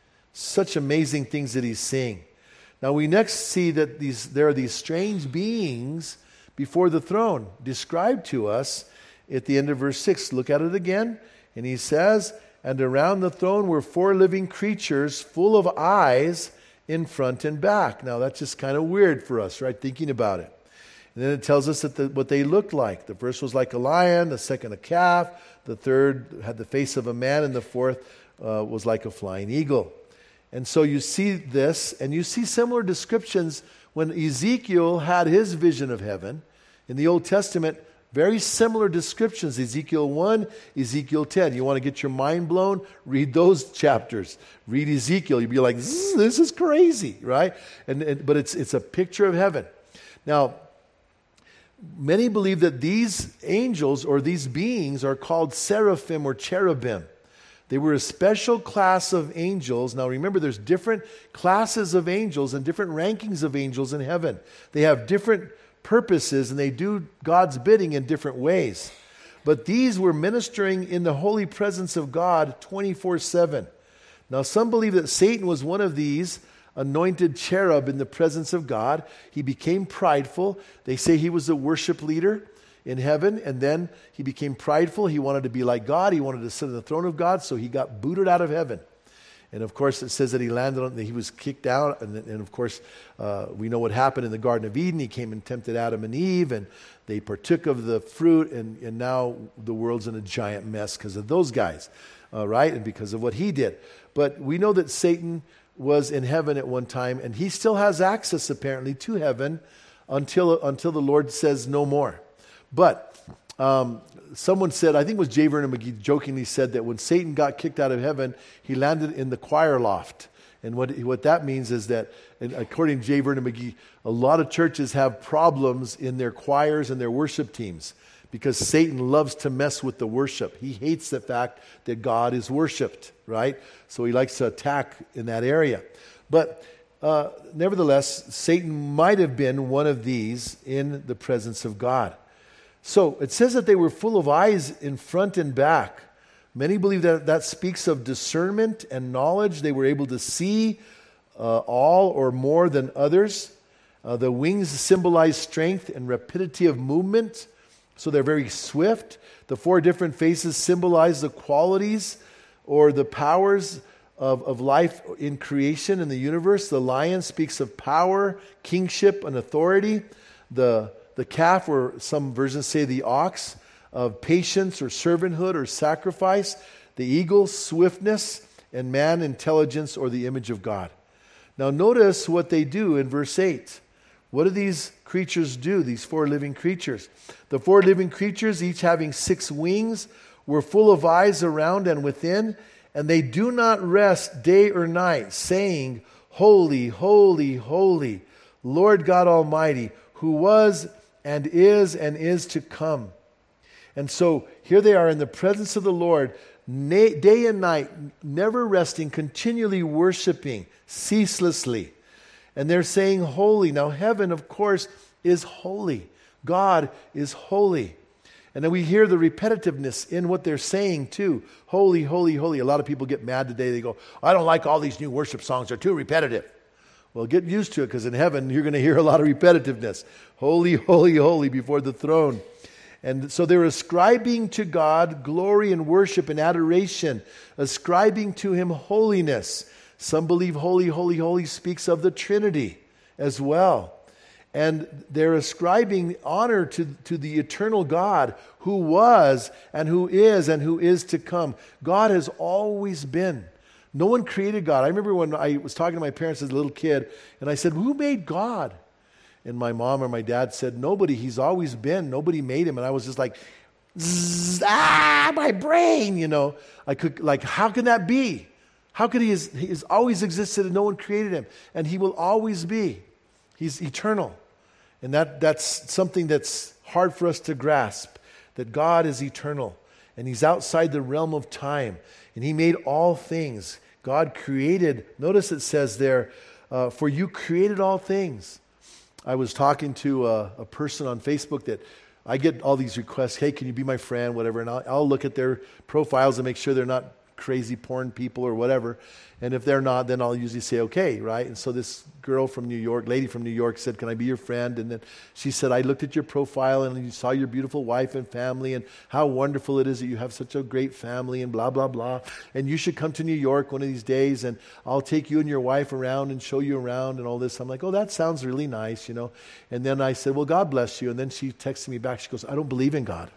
Such amazing things that he's seeing. Now, we next see that these there are these strange beings before the throne, described to us at the end of verse six. Look at it again. And he says, and around the throne were four living creatures full of eyes in front and back. Now, that's just kind of weird for us, right? Thinking about it. And then it tells us that the, what they looked like. The first was like a lion, the second a calf, the third had the face of a man, and the fourth uh, was like a flying eagle. And so you see this, and you see similar descriptions when Ezekiel had his vision of heaven. In the Old Testament, very similar descriptions, Ezekiel one, Ezekiel ten. You want to get your mind blown? Read those chapters. Read Ezekiel. You'll be like, this is crazy, right? And, and But it's it's a picture of heaven. Now, many believe that these angels or these beings are called seraphim or cherubim. They were a special class of angels. Now remember, there's different classes of angels and different rankings of angels in heaven. They have different purposes and they do God's bidding in different ways. But these were ministering in the holy presence of God twenty-four seven. Now some believe that Satan was one of these anointed cherub in the presence of God. He became prideful. They say he was a worship leader in heaven, and then he became prideful. He wanted to be like God. He wanted to sit on the throne of God, so he got booted out of heaven. And of course, it says that he landed on, that he was kicked out. And, and of course, uh, we know what happened in the Garden of Eden. He came and tempted Adam and Eve, and they partook of the fruit. And, and now the world's in a giant mess because of those guys, uh, right? And because of what he did. But we know that Satan was in heaven at one time, and he still has access apparently to heaven until until the Lord says no more. But um, someone said, I think it was J. Vernon McGee jokingly said that when Satan got kicked out of heaven, he landed in the choir loft. And what what that means is that, and according to J. Vernon McGee, a lot of churches have problems in their choirs and their worship teams because Satan loves to mess with the worship. He hates the fact that God is worshipped, right? So he likes to attack in that area. But uh, nevertheless, Satan might have been one of these in the presence of God. So it says that they were full of eyes in front and back. Many believe that that speaks of discernment and knowledge. They were able to see uh, all or more than others. Uh, the wings symbolize strength and rapidity of movement, so they're very swift. The four different faces symbolize the qualities or the powers of, of life in creation in the universe. The lion speaks of power, kingship, and authority. The The calf, or some versions say the ox, of patience or servanthood or sacrifice. The eagle, swiftness, and man, intelligence or the image of God. Now notice what they do in verse eight. What do these creatures do, these four living creatures? The four living creatures, each having six wings, were full of eyes around and within, and they do not rest day or night, saying, Holy, holy, holy, Lord God Almighty, who was and is and is to come. And so here they are in the presence of the Lord, na- day and night, never resting, continually worshiping, ceaselessly. And they're saying holy. Now heaven, of course, is holy. God is holy. And then we hear the repetitiveness in what they're saying too. Holy, holy, holy. A lot of people get mad today. They go, I don't like all these new worship songs. They're too repetitive. Well, get used to it, because in heaven you're going to hear a lot of repetitiveness. Holy, holy, holy before the throne. And so they're ascribing to God glory and worship and adoration, ascribing to Him holiness. Some believe holy, holy, holy speaks of the Trinity as well. And they're ascribing honor to, to the eternal God who was and who is and who is to come. God has always been. No one created God. I remember when I was talking to my parents as a little kid, and I said, who made God? And my mom or my dad said, nobody. He's always been. Nobody made him. And I was just like, zzz, ah, my brain, you know. I could, like, how can that be? How could he, has, he has always existed and no one created him? And he will always be. He's eternal. And that, that's something that's hard for us to grasp, that God is eternal. And He's outside the realm of time. And He made all things. God created, notice it says there, uh, for you created all things. I was talking to a, a person on Facebook that I get all these requests, hey, can you be my friend, whatever. And I'll, I'll look at their profiles and make sure they're not crazy porn people or whatever. And if they're not, then I'll usually say, okay, right? And so this girl from New York, lady from New York said, can I be your friend? And then she said, I looked at your profile and you saw your beautiful wife and family and how wonderful it is that you have such a great family and blah, blah, blah. And you should come to New York one of these days and I'll take you and your wife around and show you around and all this. I'm like, oh, that sounds really nice, you know. And then I said, well, God bless you. And then she texted me back. She goes, I don't believe in God.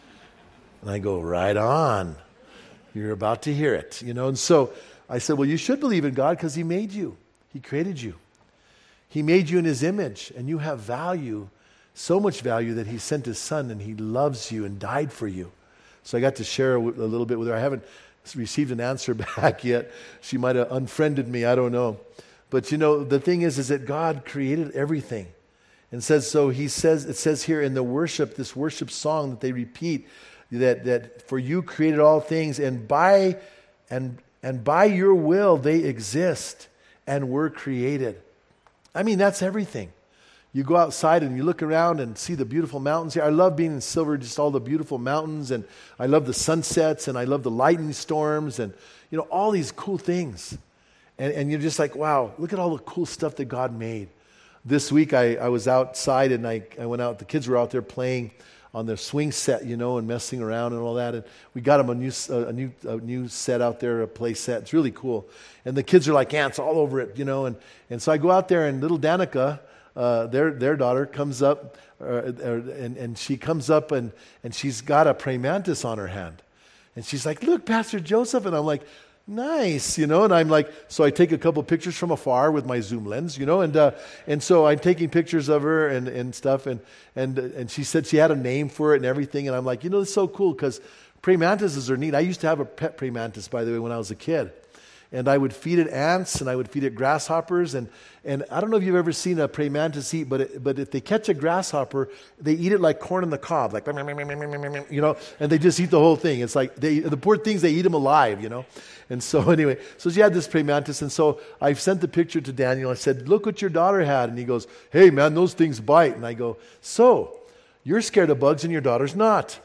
And I go, right on. You're about to hear it, you know. And so I said, well, you should believe in God because He made you. He created you. He made you in His image, and you have value, so much value that He sent His Son, and He loves you and died for you. So I got to share a little bit with her. I haven't received an answer back yet. She might have unfriended me. I don't know. But, you know, the thing is, is that God created everything. And says, so He says, it says here in the worship, this worship song that they repeat, that that for you created all things, and by and and by your will they exist and were created. I mean, that's everything. You go outside and you look around and see the beautiful mountains here. I love being in Silver, just all the beautiful mountains, and I love the sunsets, and I love the lightning storms, and you know, all these cool things. And and you're just like, wow, look at all the cool stuff that God made. This week I, I was outside and I, I went out, the kids were out there playing on their swing set, you know, and messing around and all that. And we got them a new, a new, a new set out there, a play set. It's really cool. And the kids are like ants all over it, you know. And, and so I go out there, and little Danica, uh, their their daughter, comes up, uh, and and she comes up and and she's got a praying mantis on her hand, and she's like, "Look, Pastor Joseph," and I'm like, nice, you know, and I'm like, so I take a couple pictures from afar with my zoom lens, you know, and uh, and so I'm taking pictures of her and, and stuff, and and and she said she had a name for it and everything, and I'm like, you know, it's so cool because praying mantises are neat. I used to have a pet praying mantis, by the way, when I was a kid, and I would feed it ants and I would feed it grasshoppers, and and I don't know if you've ever seen a praying mantis eat, but it, but if they catch a grasshopper, they eat it like corn on the cob, like, you know, and they just eat the whole thing. It's like they the poor things, they eat them alive, you know. And so anyway, so she had this praying mantis, and so I sent the picture to Daniel. I said, look what your daughter had. And he goes, hey man, those things bite. And I go, so you're scared of bugs and your daughter's not.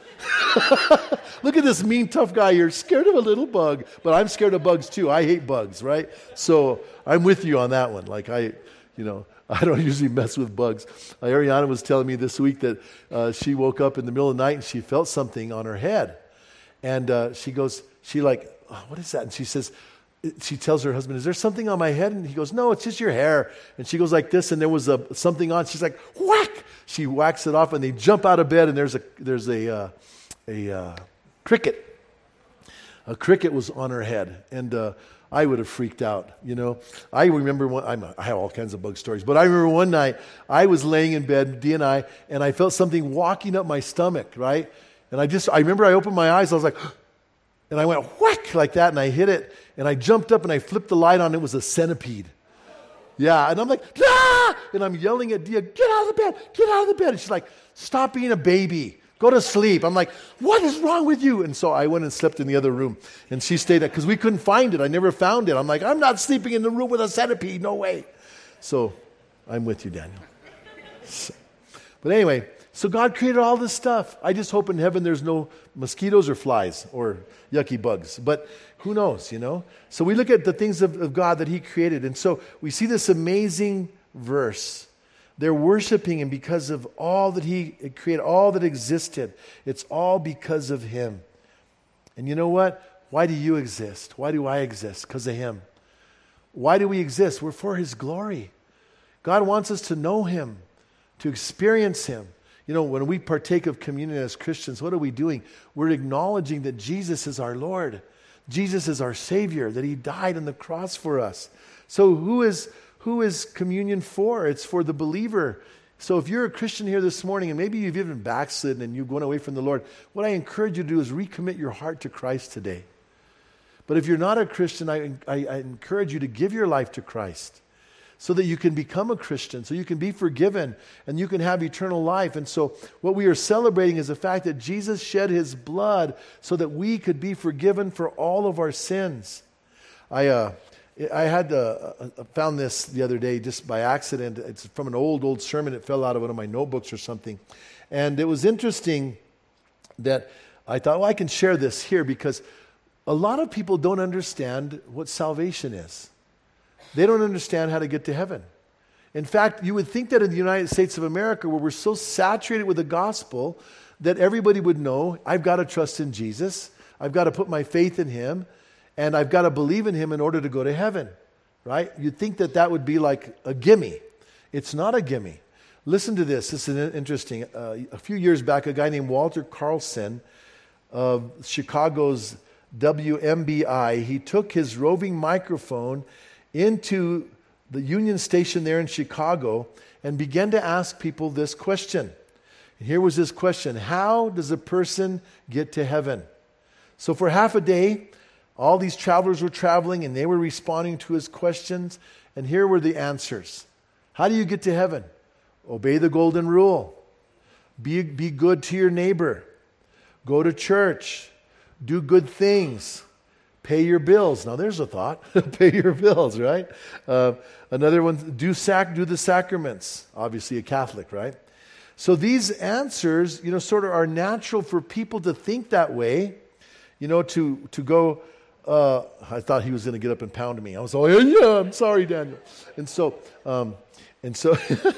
Look at this mean, tough guy. You're scared of a little bug, but I'm scared of bugs too. I hate bugs, right? So I'm with you on that one. Like I, you know, I don't usually mess with bugs. Uh, Ariana was telling me this week that uh, she woke up in the middle of the night and she felt something on her head. And uh, she goes, she like, oh, what is that? And she says, she tells her husband, is there something on my head? And he goes, no, it's just your hair. And she goes like this, and there was a something on. She's like, whack! She whacks it off, and they jump out of bed, and there's a there's a uh, a uh, cricket. A cricket was on her head, and uh, I would have freaked out. You know, I remember one. I'm a, I have all kinds of bug stories, but I remember one night I was laying in bed, Dee and I, and I felt something walking up my stomach, right? And I just I remember I opened my eyes. I was like. And I went whack like that, and I hit it, and I jumped up and I flipped the light on. It was a centipede. Yeah, and I'm like, ah! And I'm yelling at Dia, get out of the bed, get out of the bed. And she's like, stop being a baby. Go to sleep. I'm like, what is wrong with you? And so I went and slept in the other room. And she stayed there because we couldn't find it. I never found it. I'm like, I'm not sleeping in the room with a centipede. No way. So I'm with you, Daniel. So, but anyway, so God created all this stuff. I just hope in heaven there's no mosquitoes or flies or yucky bugs. But who knows, you know? So we look at the things of, of God that he created. And so we see this amazing verse. They're worshiping him because of all that he created, all that existed. It's all because of him. And you know what? Why do you exist? Why do I exist? Because of him. Why do we exist? We're for his glory. God wants us to know him, to experience him. You know, when we partake of communion as Christians, what are we doing? We're acknowledging that Jesus is our Lord. Jesus is our Savior, that he died on the cross for us. So who is... Who is communion for? It's for the believer. So if you're a Christian here this morning, and maybe you've even backslidden and you've gone away from the Lord, what I encourage you to do is recommit your heart to Christ today. But if you're not a Christian, I, I, I encourage you to give your life to Christ so that you can become a Christian, so you can be forgiven, and you can have eternal life. And so what we are celebrating is the fact that Jesus shed his blood so that we could be forgiven for all of our sins. I... Uh, I had uh, found this the other day just by accident. It's from an old, old sermon. It fell out of one of my notebooks or something. And it was interesting that I thought, well, I can share this here because a lot of people don't understand what salvation is. They don't understand how to get to heaven. In fact, you would think that in the United States of America, where we're so saturated with the gospel, that everybody would know, I've got to trust in Jesus. I've got to put my faith in him. And I've got to believe in him in order to go to heaven, right? You'd think that that would be like a gimme. It's not a gimme. Listen to this. This is interesting. Uh, a few years back, a guy named Walter Carlson of Chicago's W M B I, he took his roving microphone into the Union Station there in Chicago and began to ask people this question. And here was his question: how does a person get to heaven? So for half a day, all these travelers were traveling and they were responding to his questions. And here were the answers. How do you get to heaven? Obey the golden rule. Be, be good to your neighbor. Go to church. Do good things. Pay your bills. Now there's a thought. Pay your bills, right? Uh, another one, do sac, do the sacraments. Obviously a Catholic, right? So these answers, you know, sort of are natural for people to think that way. You know, to, to go... Uh, I thought he was going to get up and pound me. I was like, oh, yeah, I'm sorry, Daniel. And so, um, and so,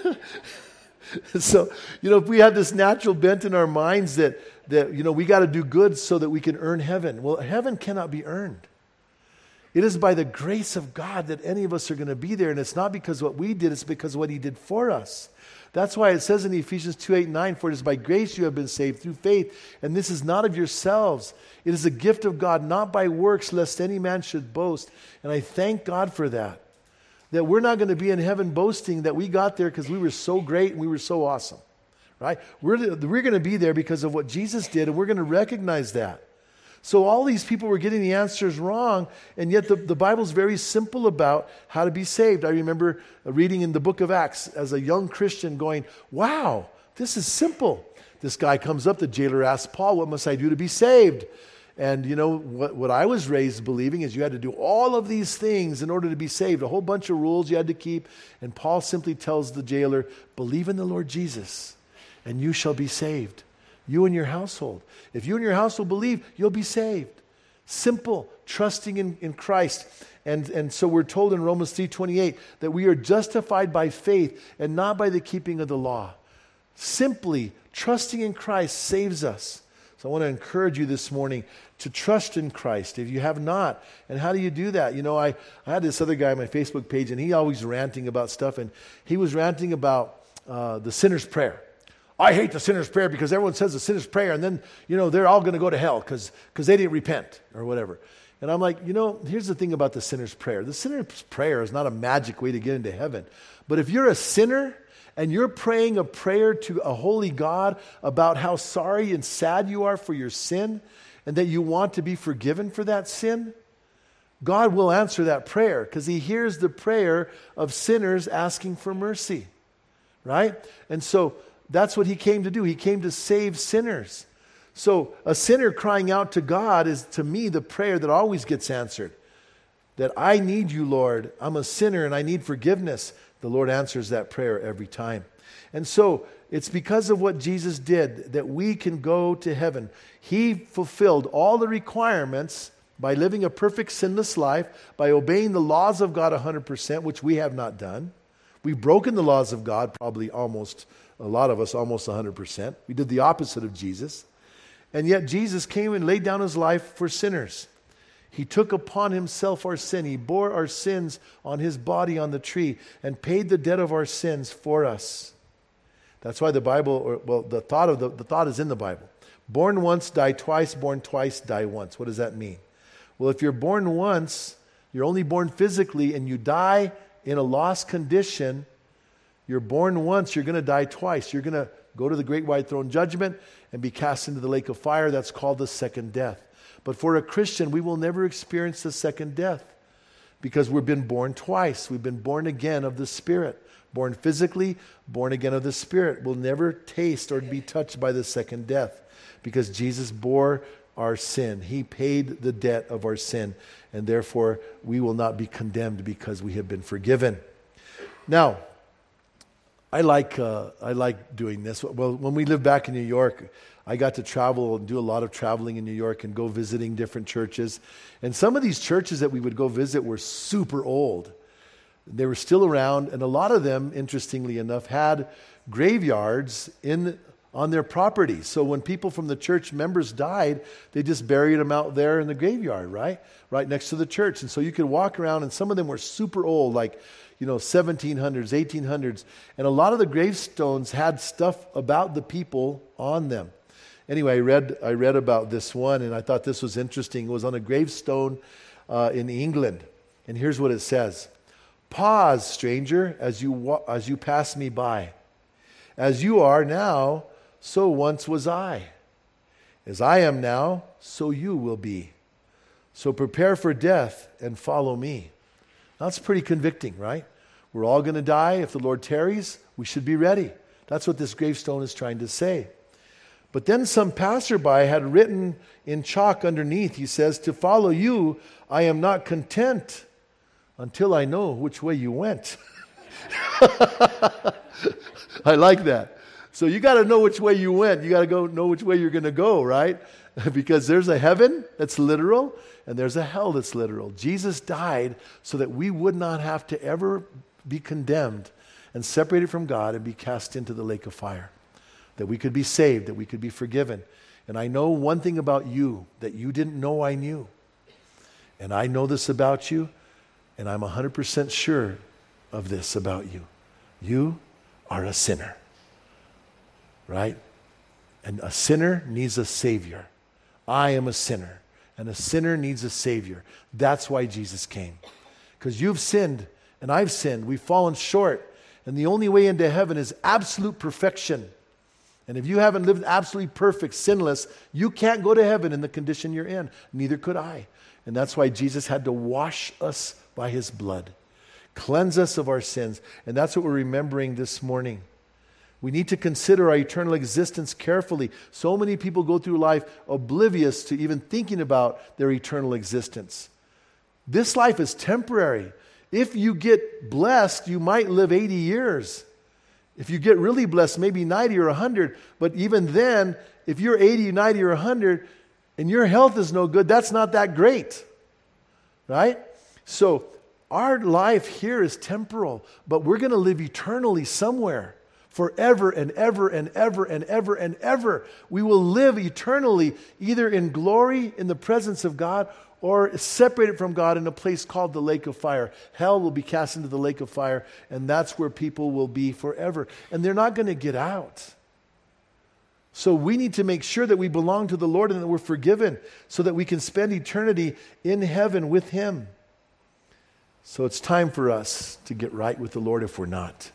so, you know, if we have this natural bent in our minds that, that you know, we got to do good so that we can earn heaven. Well, heaven cannot be earned. It is by the grace of God that any of us are going to be there. And it's not because what we did, it's because what he did for us. That's why it says in Ephesians two, eight, nine, for it is by grace you have been saved through faith, and this is not of yourselves. It is a gift of God, not by works, lest any man should boast. And I thank God for that. That we're not going to be in heaven boasting that we got there because we were so great and we were so awesome. Right? We're, we're going to be there because of what Jesus did, and we're going to recognize that. So all these people were getting the answers wrong, and yet the, the Bible's very simple about how to be saved. I remember reading in the book of Acts as a young Christian going, wow, this is simple. This guy comes up, the jailer asks Paul, what must I do to be saved? And you know, what, what I was raised believing is you had to do all of these things in order to be saved. A whole bunch of rules you had to keep. And Paul simply tells the jailer, believe in the Lord Jesus, and you shall be saved. You and your household. If you and your household believe, you'll be saved. Simple, trusting in, in Christ. And, and so we're told in Romans three twenty-eight that we are justified by faith and not by the keeping of the law. Simply trusting in Christ saves us. So I want to encourage you this morning to trust in Christ if you have not. And how do you do that? You know, I, I had this other guy on my Facebook page, and he always ranting about stuff, and he was ranting about uh, the sinner's prayer. I hate the sinner's prayer because everyone says the sinner's prayer, and then, you know, they're all going to go to hell because because they didn't repent or whatever. And I'm like, you know, here's the thing about the sinner's prayer. The sinner's prayer is not a magic way to get into heaven. But if you're a sinner and you're praying a prayer to a holy God about how sorry and sad you are for your sin and that you want to be forgiven for that sin, God will answer that prayer because he hears the prayer of sinners asking for mercy, right? And so that's what he came to do. He came to save sinners. So a sinner crying out to God is, to me, the prayer that always gets answered. That I need you, Lord. I'm a sinner and I need forgiveness. The Lord answers that prayer every time. And so it's because of what Jesus did that we can go to heaven. He fulfilled all the requirements by living a perfect sinless life, by obeying the laws of God one hundred percent, which we have not done. We've broken the laws of God, probably almost, a lot of us, almost one hundred percent. We did the opposite of Jesus. And yet Jesus came and laid down his life for sinners. He took upon himself our sin. He bore our sins on his body on the tree and paid the debt of our sins for us. That's why the Bible, or, well, the thought of the, the thought is in the Bible. Born once, die twice. Born twice, die once. What does that mean? Well, if you're born once, you're only born physically, and you die in a lost condition, you're born once, you're going to die twice. You're going to go to the great white throne judgment and be cast into the lake of fire. That's called the second death. But for a Christian, we will never experience the second death because we've been born twice. We've been born again of the Spirit. Born physically, born again of the Spirit. We'll never taste or be touched by the second death because Jesus bore our sin. He paid the debt of our sin, and therefore we will not be condemned because we have been forgiven. Now, I like uh, I like doing this. Well, when we lived back in New York, I got to travel and do a lot of traveling in New York and go visiting different churches. And some of these churches that we would go visit were super old. They were still around, and a lot of them, interestingly enough, had graveyards in on their property. So when people from the church members died, they just buried them out there in the graveyard, right? Right next to the church. And so you could walk around, and some of them were super old, like, you know, seventeen hundreds, eighteen hundreds. And a lot of the gravestones had stuff about the people on them. Anyway, I read I read about this one, and I thought this was interesting. It was on a gravestone uh, in England. And here's what it says. Pause, stranger, as you wa- as you pass me by. As you are now, so once was I. As I am now, so you will be. So prepare for death and follow me. That's pretty convicting, right? We're all going to die. If the Lord tarries, we should be ready. That's what this gravestone is trying to say. But then some passerby had written in chalk underneath, he says, to follow you, I am not content until I know which way you went. I like that. So you got to know which way you went. You got to go know which way you're going to go, right? Because there's a heaven that's literal, and there's a hell that's literal. Jesus died so that we would not have to ever be condemned and separated from God and be cast into the lake of fire. That we could be saved, that we could be forgiven. And I know one thing about you that you didn't know I knew. And I know this about you, and I'm one hundred percent sure of this about you. You are a sinner. Right? And a sinner needs a Savior. I am a sinner. And a sinner needs a Savior. That's why Jesus came. Because you've sinned, and I've sinned. We've fallen short. And the only way into heaven is absolute perfection. And if you haven't lived absolutely perfect, sinless, you can't go to heaven in the condition you're in. Neither could I. And that's why Jesus had to wash us by his blood. Cleanse us of our sins. And that's what we're remembering this morning. We need to consider our eternal existence carefully. So many people go through life oblivious to even thinking about their eternal existence. This life is temporary. If you get blessed, you might live eighty years. If you get really blessed, maybe ninety or one hundred. But even then, if you're eighty, ninety, or one hundred, and your health is no good, that's not that great. Right? So our life here is temporal, but we're going to live eternally somewhere. Forever and ever and ever and ever and ever. We will live eternally, either in glory in the presence of God or separated from God in a place called the lake of fire. Hell will be cast into the lake of fire, and that's where people will be forever. And they're not going to get out. So we need to make sure that we belong to the Lord and that we're forgiven so that we can spend eternity in heaven with him. So it's time for us to get right with the Lord if we're not.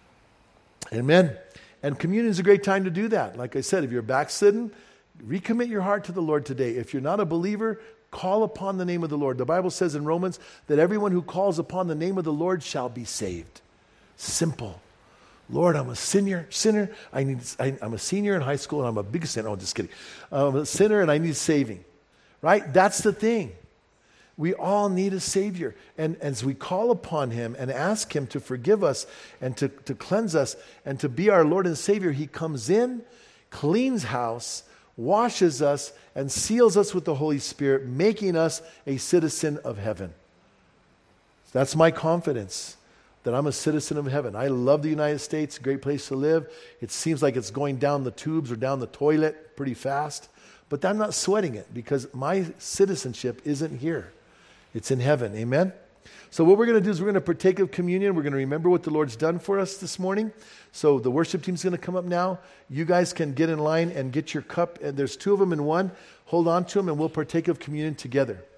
Amen. And communion is a great time to do that. Like I said, if you're backslidden, recommit your heart to the Lord today. If you're not a believer, Call upon the name of the Lord. The Bible says in Romans that everyone who calls upon the name of the Lord shall be saved. Simple. Lord, I'm a sinner. Sinner. I need. I, I'm a senior in high school, and I'm a big sinner. Oh, just kidding. I'm a sinner, and I need saving. Right? That's the thing. We all need a Savior. And as we call upon Him and ask Him to forgive us and to, to cleanse us and to be our Lord and Savior, He comes in, cleans house, washes us, and seals us with the Holy Spirit, making us a citizen of heaven. That's my confidence, that I'm a citizen of heaven. I love the United States, a great place to live. It seems like it's going down the tubes or down the toilet pretty fast, but I'm not sweating it because my citizenship isn't here. It's in heaven. Amen? So what we're going to do is we're going to partake of communion. We're going to remember what the Lord's done for us this morning. So the worship team's going to come up now. You guys can get in line and get your cup. And there's two of them in one. Hold on to them and we'll partake of communion together.